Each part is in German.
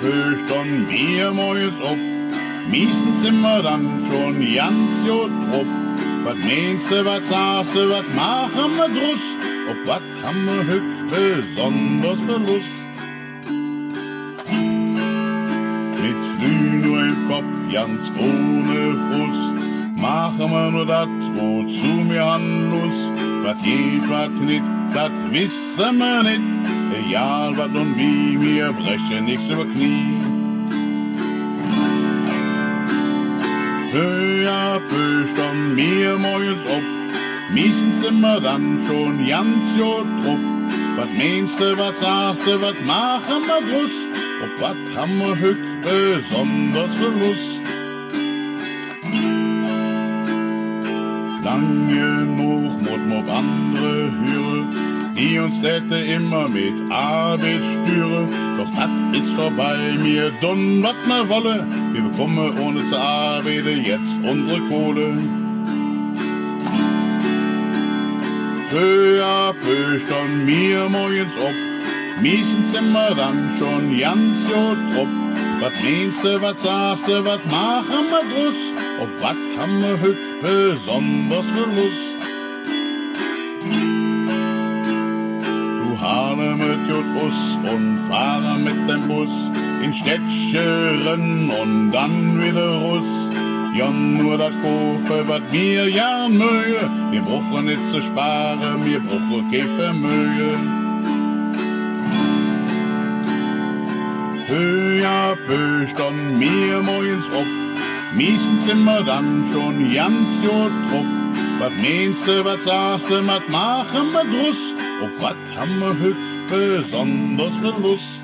höchst und wir morgens ob. Meistens sind wir dann schon ganz jod drupp. Wat meinst du, wat sagst du, wat machen wir draus? Ob wat haben wir höchst besonders für Lust? Mit Flüh nur im Kopf, ganz ohne Frust, machen wir nur dat, wozu wir han Lust. Wat geht, wat nit, dat wissen wir nit. Egal wat und wie, wir brechen nichts über Knie. Höher pöst und mir morgens ob. Meistens sind wir dann schon ganz jod drupp. Wat meinst du, wat sagst du, wat machen wir draus? Ob wat haben wir höchst besonders für Lust? Lang genug muss man auf andere hören, die uns täte immer mit Arbeit stören. Doch das ist vorbei, mir tun, wat wir wolle. Wir bekommen ohne zu arbeiten jetzt unsere Kohle. Peu à peu stehen wir morgens ob. Meistens sind wir dann schon ganz jod drupp. Wat meinst du, wat sagst du, wat machen wir draus? Ob wat haben wir höchst besonders für Lust? Zu Harlem mit Jod und fahren mit dem Bus in Städtchen und dann wieder Russ. Ja, nur das Kofe, wat wir ja mögen. Wir brauchen nicht zu sparen, wir brauchen kein Vermögen. Peu à peu stehen wir morgens ob. Meistens sind wir dann schon ganz jod drupp. Wat meinst du, wat sagst du, wat machen wir draus? Ob wat haben wir höchst besonders für Lust?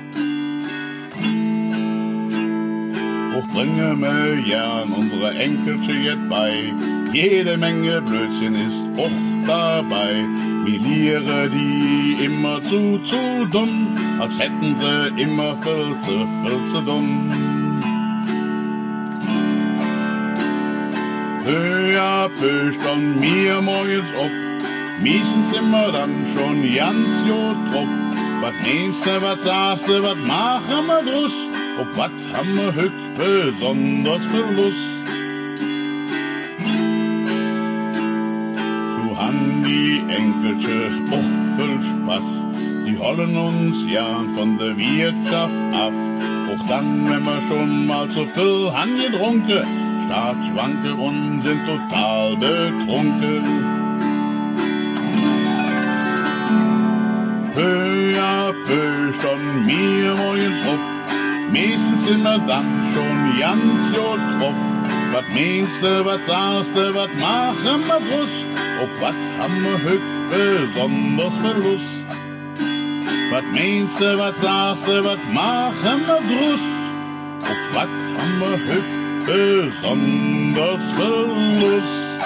Auch bringen wir gern unsere Enkelchen jetzt bei. Jede Menge Blödsinn ist auch dabei. Wir lehren die immer zu dumm, als hätten sie immer viel zu dumm. Peu à peu stehen wir morgens ob. Meistens sind wir dann schon ganz jod drupp. Wat meinst du, wat sagst du, wat machen wir draus? Ob wat haben wir höchst besonders für Lust? So haben die Enkelchen auch viel Spaß. Die holen uns ja von der Wirtschaft ab. Auch dann, wenn wir schon mal zu viel han getrunken, Staatsschwanke und sind total betrunken. Peu à peu stehen wir morgens ob. Meistens sind wir dann schon ganz jod drupp. Wat meinst du, wat sagst du, wat machen wir draus? Ob wat haben wir höchst besonders für Lust? Wat meinst du, wat sagst du, wat machen wir draus? Ob wat haben wir höchst besonders für Lust?